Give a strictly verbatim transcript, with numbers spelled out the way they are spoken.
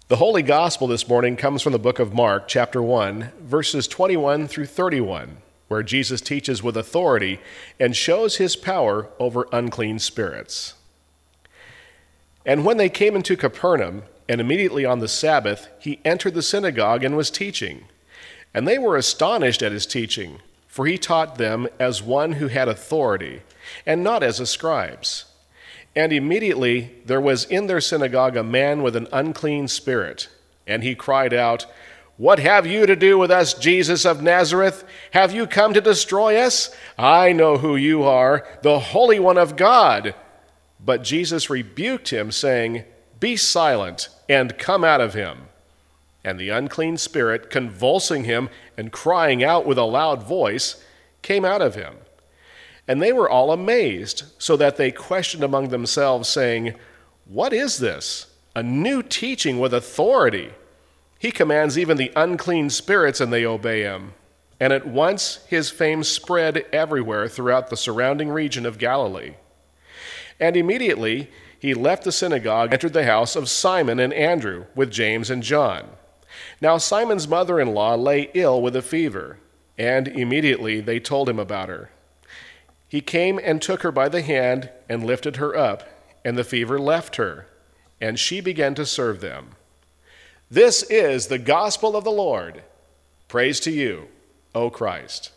The Holy Gospel this morning comes from the book of Mark, chapter one, verses twenty-one through thirty-one, where Jesus teaches with authority and shows his power over unclean spirits. And when they came into Capernaum, and immediately on the Sabbath, he entered the synagogue and was teaching. And they were astonished at his teaching, for he taught them as one who had authority, and not as the scribes. And immediately there was in their synagogue a man with an unclean spirit, and he cried out, "What have you to do with us, Jesus of Nazareth? Have you come to destroy us? I know who you are, the Holy One of God." But Jesus rebuked him, saying, "Be silent, and come out of him." And the unclean spirit, convulsing him and crying out with a loud voice, came out of him. And they were all amazed, so that they questioned among themselves, saying, "What is this? A new teaching with authority. He commands even the unclean spirits, and they obey him." And at once his fame spread everywhere throughout the surrounding region of Galilee. And immediately he left the synagogue, entered the house of Simon and Andrew with James and John. Now Simon's mother-in-law lay ill with a fever, and immediately they told him about her. He came and took her by the hand and lifted her up, and the fever left her, and she began to serve them. This is the gospel of the Lord. Praise to you, O Christ.